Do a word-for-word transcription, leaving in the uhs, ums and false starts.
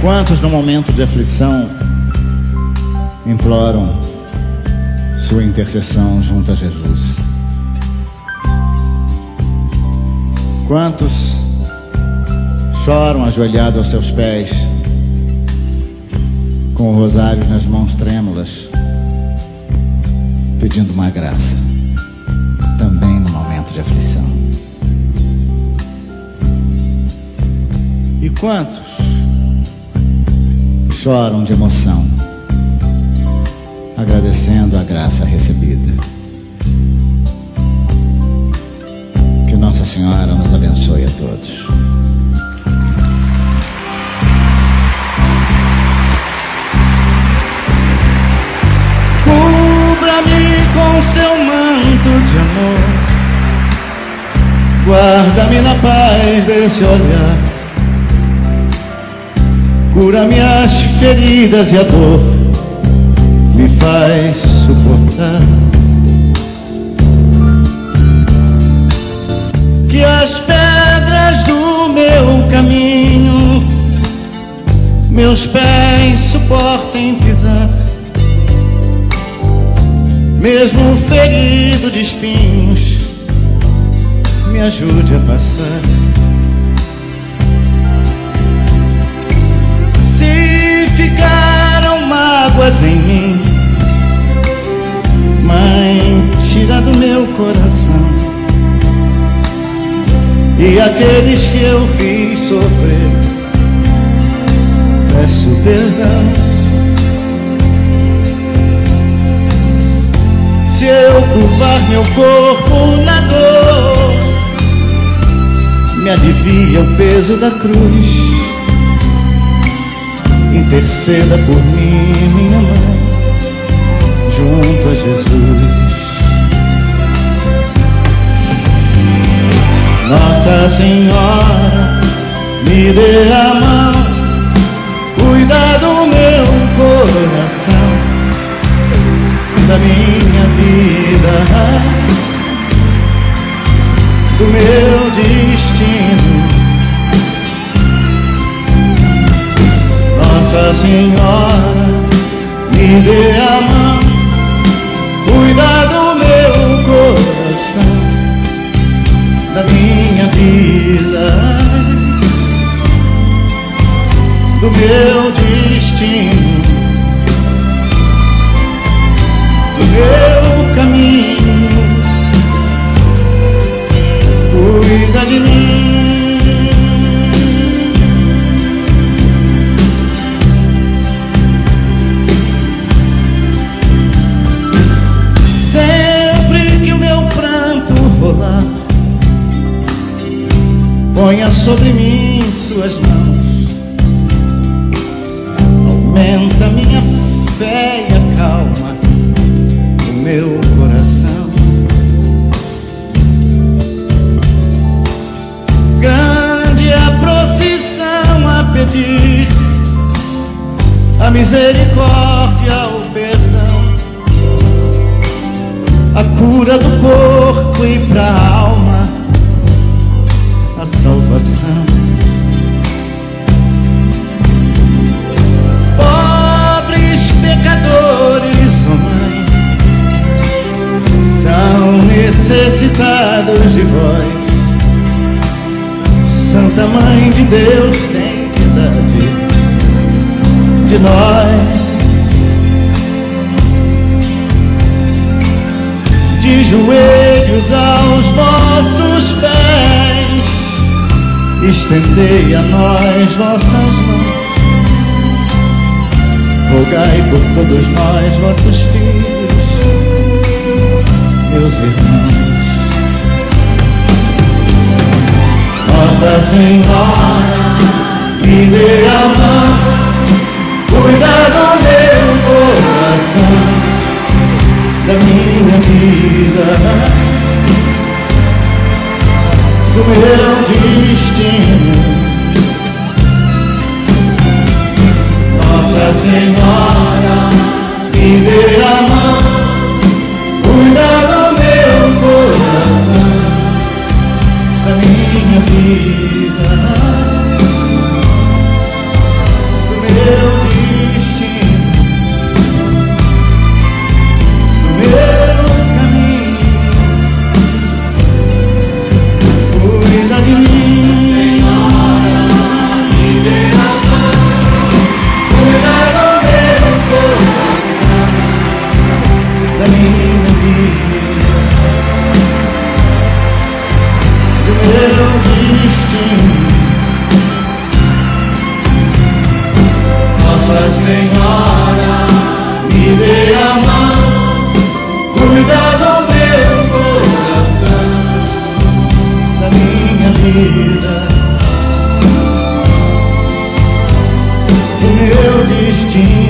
Quantos no momento de aflição imploram sua intercessão junto a Jesus? Quantos choram ajoelhados aos seus pés, com o rosário nas mãos trêmulas, pedindo uma graça, também no momento de aflição? E quantos choram de emoção, agradecendo a graça recebida? Que Nossa Senhora nos abençoe a todos. Cubra-me com seu manto de amor, guarda-me na paz desse olhar, cura minhas feridas e a dor me faz suportar. Que as pedras do meu caminho meus pés suportem pisar, mesmo ferido de espinhos, me ajude a passar. Se ficaram mágoas em mim, Mãe, tira do meu coração, e aqueles que eu fiz sofrer, peço perdão. Se eu curvar meu corpo na dor, me alivia o peso da cruz. Interceda por mim, minha mãe, junto a Jesus. Nossa Senhora, me dê a mão, cuida do meu coração, da minha vida, do meu destino. Nossa Senhora, me dê a mão, cuida do meu coração, da minha vida, do meu destino, do meu caminho, cuida de mim. Sempre que o meu pranto rolar, ponha sobre mim suas mãos, aumenta minha fé e acalma o meu coração. Grande a procissão a pedir a misericórdia, o perdão, a cura do corpo e pra alma a salvação. Pobres pecadores, oh Mãe, tão necessitados de vós, Santa Mãe de Deus, tem piedade de nós. De joelhos aos vossos pés, estendei a nós vossas mãos, rogai por todos nós, vossos filhos, meus irmãos. Nossa Senhora, me dê a mão, cuida do meu coração, da minha vida, do meu destino. Nossa Senhora, me dê a mão, cuida do meu coração, da minha vida, do Senhora, me dê a mão, cuida do meu coração, da minha vida, do meu destino.